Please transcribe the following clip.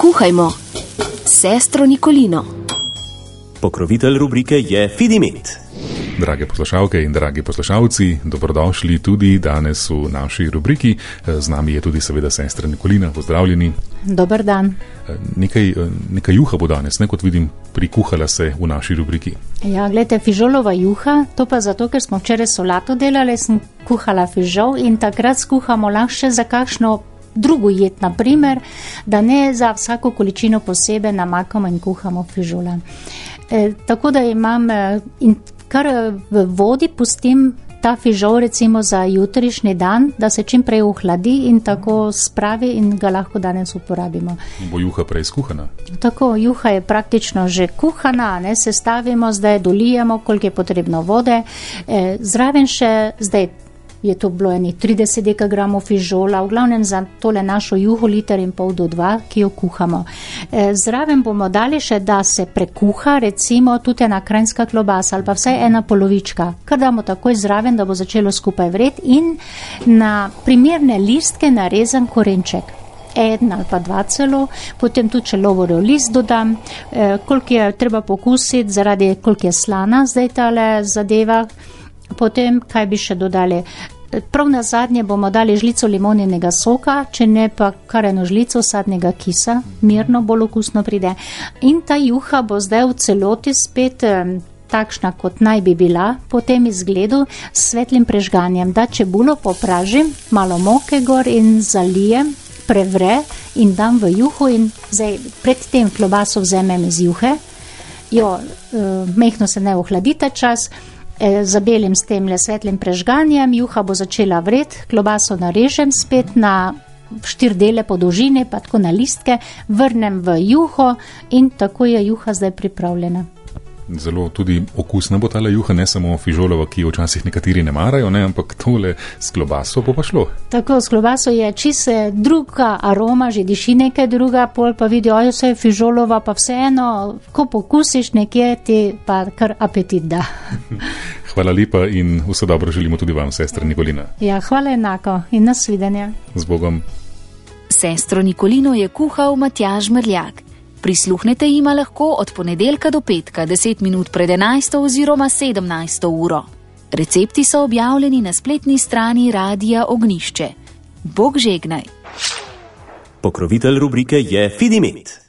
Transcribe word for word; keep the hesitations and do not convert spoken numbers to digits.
Kuhajmo. Sestro Nikolino. Pokrovitelj rubrike je Fidimet. Drage poslušalke in dragi poslušalci, dobrodošli tudi danes v naši rubriki. Z nami je tudi seveda sestra Nikolina. Pozdravljeni. Dober dan. Nekaj, nekaj juha bo danes, ne, kot vidim, prikuhala se v naši rubriki. Ja, gledajte, fižolova juha, to pa zato, ker smo včeraj solato delali, sem kuhala fižol in takrat skuhamo lahko za kakšno drugo jed, na primer, da ne za vsako količino posebej namakamo in kuhamo fižola. E, tako da imam in kar v vodi pustim ta fižol recimo za jutrišnji dan, da se čim prej ohladi in tako spravi in ga lahko danes uporabimo. Bo juha prej skuhana? Tako, juha je praktično že kuhana, ne, sestavimo, zdaj dolijemo, koliko je potrebno vode. E, zraven še, zdaj je to bilo eni trideset dekagramov fižola, v glavnem za tole našo juho liter in pol do dva, ki jo kuhamo. E, zraven bomo dali še, da se prekuha, recimo tudi ena kranjska klobasa ali pa vsaj ena polovička, kar damo takoj zraven, da bo začelo skupaj vreti in na primerne listke narezan korenček. En ali pa dva celo, potem tudi če lovorjev list dodam, e, koliko je treba pokusiti, zaradi koliko je slana zdaj tale zadeva. Potem, kaj bi še dodali? Prav na zadnje bomo dali žlico limoninega soka, če ne pa kar eno žlico sadnega kisa, mirno bolj okusno pride. In ta juha bo zdaj v celoti spet takšna, kot naj bi bila, po tem izgledu s svetlim prežganjem. Da čebulo popražim, malo moke gor in zalijem, prevre in dam v juho in zdaj predtem klobaso vzemem iz juhe. Jo, mehno se ne ohladite čas, zabelim s tem le svetlim prežganjem, juha bo začela vreti, klobaso narežem spet na štiri dele po dolžini, pa tako na listke, vrnem v juho in tako je juha zdaj pripravljena. Zelo tudi okusna bo tale juha, ne samo fižolova, ki jo včasih nekateri ne marajo, ne, ampak tole s klobaso bo pa šlo. Tako, s klobaso je čisto druga aroma, že diši nekaj druga, pol pa vidijo, ojo, vse je fižolova, pa vseeno, ko pokusiš nekje, ti pa kar apetit da. Hvala lepa in vse dobro želimo tudi vam, sestra Nikolina. Ja, hvala enako in nasvidenja. Z Bogom. Sestro Nikolino je kuhal Matjaž Mrljak. Prisluhnete jima lahko od ponedeljka do petka, deset minut pred enajsto oziroma sedemnajsto uro. Recepti so objavljeni na spletni strani Radia Ognjišče. Bog žegnaj. Pokrovitelj rubrike je Fidimet.